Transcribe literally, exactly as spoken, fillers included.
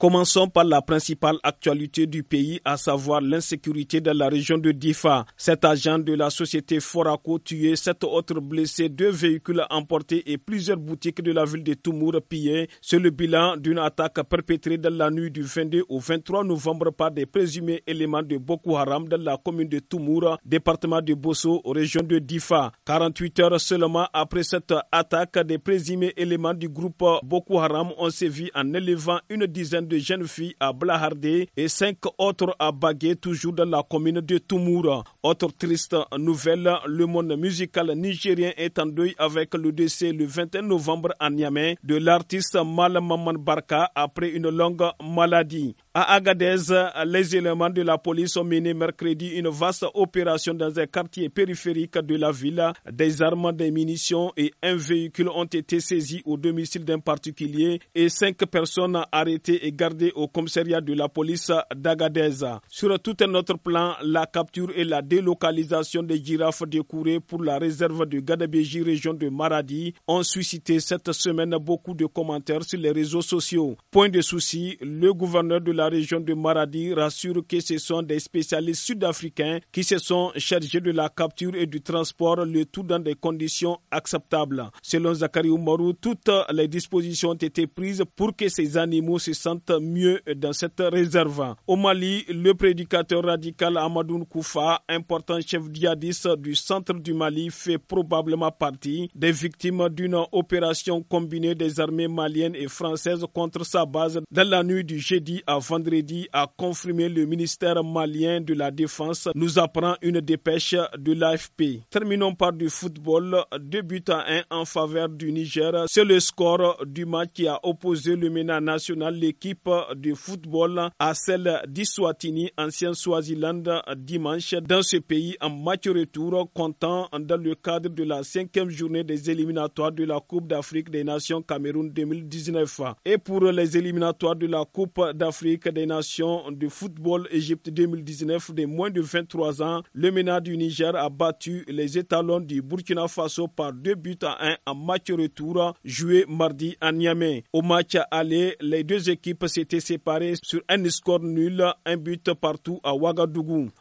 Commençons par la principale actualité du pays, à savoir l'insécurité dans la région de Difa. Sept agents de la société Foraco tués, sept autres blessés, deux véhicules emportés et plusieurs boutiques de la ville de Toumour pillées. C'est le bilan d'une attaque perpétrée dans la nuit du vingt-deux au vingt-trois novembre par des présumés éléments de Boko Haram dans la commune de Toumour, département de Bosso, région de Difa. quarante-huit heures seulement après cette attaque, des présumés éléments du groupe Boko Haram ont sévi en élevant une dizaine de jeunes filles à Blahardé et cinq autres à Bagué, toujours dans la commune de Toumour. Autre triste nouvelle, le monde musical nigérien est en deuil avec le décès le vingt et un novembre à Niamey de l'artiste Mal Maman Barka après une longue maladie. À Agadez, les éléments de la police ont mené mercredi une vaste opération dans un quartier périphérique de la ville. Des armes, des munitions et un véhicule ont été saisis au domicile d'un particulier et cinq personnes arrêtées et gardées au commissariat de la police d'Agadez. Sur tout un autre plan, la capture et la délocalisation des girafes décourées pour la réserve de Gadabéji, région de Maradi, ont suscité cette semaine beaucoup de commentaires sur les réseaux sociaux. Point de souci, le gouverneur de la La région de Maradi rassure que ce sont des spécialistes sud-africains qui se sont chargés de la capture et du transport, le tout dans des conditions acceptables. Selon Zakari Oumarou, toutes les dispositions ont été prises pour que ces animaux se sentent mieux dans cette réserve. Au Mali, le prédicateur radical Amadou Koufa, important chef djihadiste du centre du Mali, fait probablement partie des victimes d'une opération combinée des armées maliennes et françaises contre sa base dans la nuit du jeudi à vendredi, a confirmé le ministère malien de la Défense, nous apprend une dépêche de l'A F P. Terminons par du football, deux buts à un en faveur du Niger. C'est le score du match qui a opposé le MENA national, l'équipe de football, à celle d'Iswatini, ancien Swaziland, dimanche, dans ce pays en match retour, comptant dans le cadre de la cinquième journée des éliminatoires de la Coupe d'Afrique des Nations Cameroun deux mille dix-neuf. Et pour les éliminatoires de la Coupe d'Afrique des Nations de football Égypte deux mille dix-neuf des moins de vingt-trois ans, le MENA du Niger a battu les étalons du Burkina Faso par deux buts à un en match retour joué mardi à Niamey. Au match aller, les deux équipes s'étaient séparées sur un score nul, un but partout à Ouagadougou.